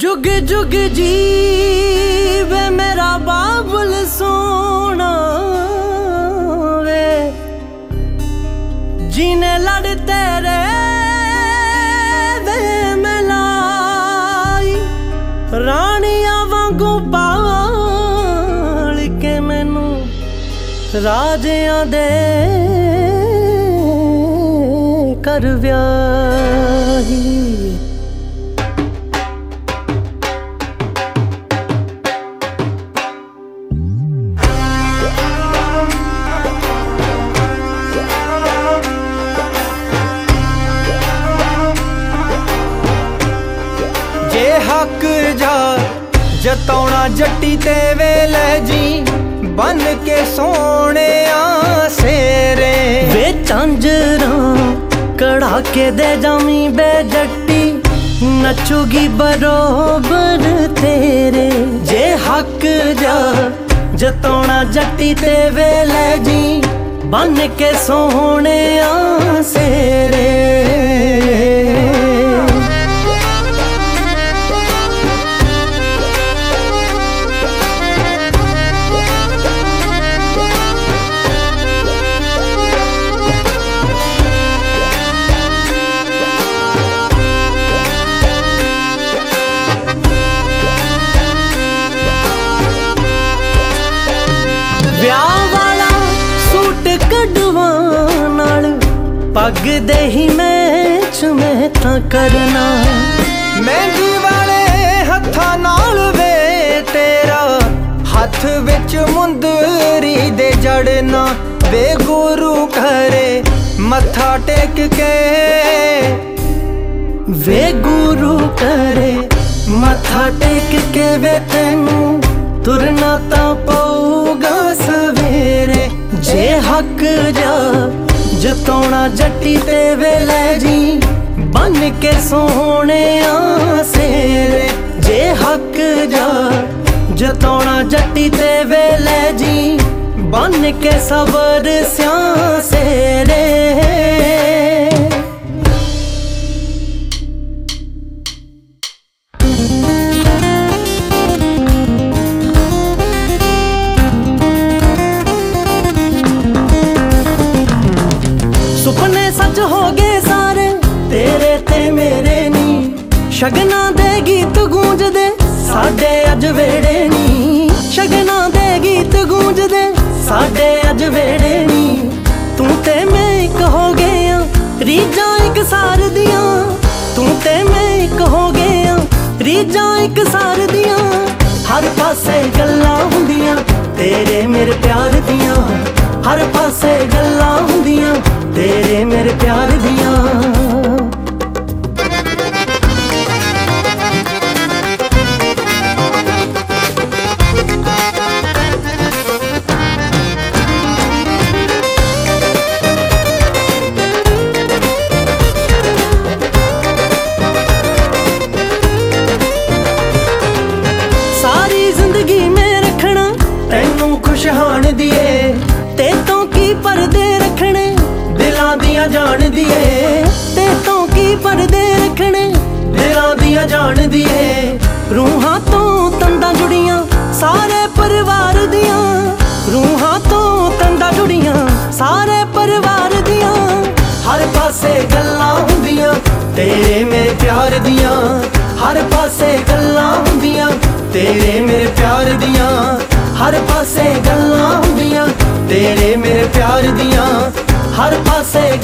जुग जुग जीवे मेरा बाबुल सोना वे, जीने लड़ तेरे वे मलाई, रानिया वांगू पाल के मैनू राजियां दे कर व्याही। जे हक जा जताउणा जट्टी ते वेले जी, बन के सोने सेरे वे झांजरा कड़ा के दे जामी बे जट्टी, नचूगी बरोबर तेरे। जे हक जा जताउणा जट्टी ते वेले जी, बन के सोने सेरे। ਵਿਆਹ ਵਾਲਾ ਸੂਟ ਕਢਵਾਉਣ ਨਾਲ ਪੱਗ ਦੇ ਹੀ ਮੈਚ ਮੈਂ ਤਾਂ ਕਰਨਾ, ਮਹਿੰਦੀ ਵਾਲੇ ਹੱਥਾਂ ਨਾਲ ਵੇ ਤੇਰਾ ਹੱਥ ਵਿੱਚ ਮੁੰਦਰੀ ਦੇ ਜੜਨਾ। ਵੇ ਗੁਰੂ ਘਰੇ ਮੱਥਾ ਟੇਕ ਕੇ, ਵੇ ਗੁਰੂ ਘਰੇ ਮੱਥਾ ਟੇਕ ਕੇ ਵੇ ਤੈਨੂੰ ਤੁਰਨਾ ਤਾਂ ਪਊਗਾ ਸਵੇਰੇ। ਜੇ ਹੱਕ ਜਾ ਜਤਾਉਣਾ ਜੱਟੀ ਤੇ ਵੇਲੇ ਜੀ, ਬਨ ਕੇ ਸੋਹਣਿਆ ਸੇਰੇ। ਜੇ ਹੱਕ ਜਾ ਜਤਾਉਣਾ ਜੱਟੀ ਤੇ ਵੇਲੇ ਜੀ, ਬਨ ਕੇ ਸਬਰ ਸਿਆਂ ਸੇਰੇ। ਸੁਪਨੇ ਸੱਚ ਹੋ ਗਏ ਸਾਰੇ ਤੇਰੇ ਤੇ ਮੇਰੇ ਨੀ, ਸ਼ਗਨਾਂ ਦੇ ਗੀਤ ਗੂੰਜਦੇ ਸਾਡੇ ਅੱਜ ਵੇੜੇ ਨੀ। ਸ਼ਗਨਾਂ ਦੇ ਗੀਤ ਗੂੰਜਦੇ ਸਾਡੇ ਅੱਜ ਵੇੜੇ ਨੀ। ਤੂੰ ਤੇ ਮੈਂ ਇੱਕ ਹੋ ਗਏ ਆ ਰੀਝਾਂ ਇੱਕ ਸਾਰ ਦੀਆਂ, ਤੂੰ ਤੇ ਮੈਂ ਇੱਕ ਹੋ ਗਏ ਆ ਰੀਝਾਂ ਇੱਕ ਸਾਰ ਦੀਆਂ। ਹਰ ਪਾਸੇ ਗੱਲਾਂ ਹੁੰਦੀਆਂ ਤੇਰੇ ਮੇਰੇ ਪਿਆਰ ਦੀਆਂ, ਹਰ ਪਾਸੇ ਗੱਲਾਂ ਹੁੰਦੀਆਂ तेरे मेरे प्यार दिया। सारी जिंदगी में रखना तैनू खुशहान दिए, ते तो की परदे रखने दिलां दियां जान दिए। ते तो की परदे रखने दिलां दियां जान दिए। रूहां तो तंदा जुड़ियां सारे परिवार दियां, रूहां तो तंदा जुड़ियां सारे परिवार दियां। हर पासे गल्लां हुंदियां तेरे मेरे प्यार दियां, हर पासे गल्लां हुंदियां तेरे मेरे प्यार दियां। हर पासे गल्लां हुंदियां तेरे मेरे प्यार दियां, हर पासे